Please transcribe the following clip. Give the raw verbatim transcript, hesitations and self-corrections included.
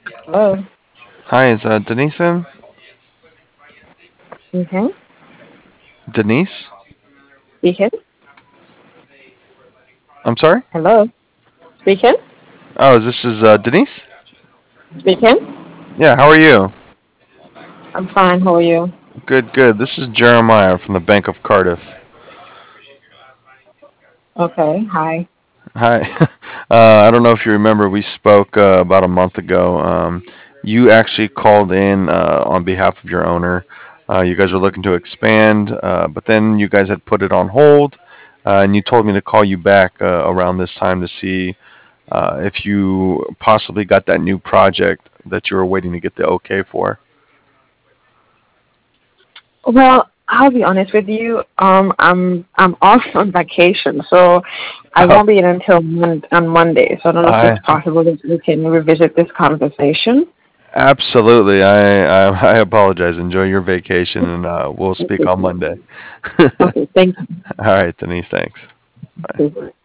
Hello. Hi, is uh, Denise in? Speaking. Denise? Speaking. I'm sorry? Hello. Speaking. Oh, is this is uh, Denise? Speaking. Yeah, how are you? I'm fine. How are you? Good, good. This is Jeremiah from the Bank of Cardiff. Okay. Hi. Hi. uh, I don't know if you remember, we spoke uh, about a month ago. Um, you actually called in uh, on behalf of your owner. Uh, you guys were looking to expand, uh, but then you guys had put it on hold, uh, and you told me to call you back uh, around this time to see uh, if you possibly got that new project that you were waiting to get the okay for. Well, I'll be honest with you. Um, I'm I'm off on vacation, so I Oh, won't be in until mon- on Monday. So I don't know if I it's possible that we can revisit this conversation. absolutely. I, I I apologize. Enjoy your vacation, and uh, we'll speak on Monday. All Okay. Thank right, Denise. Thanks. Bye. you.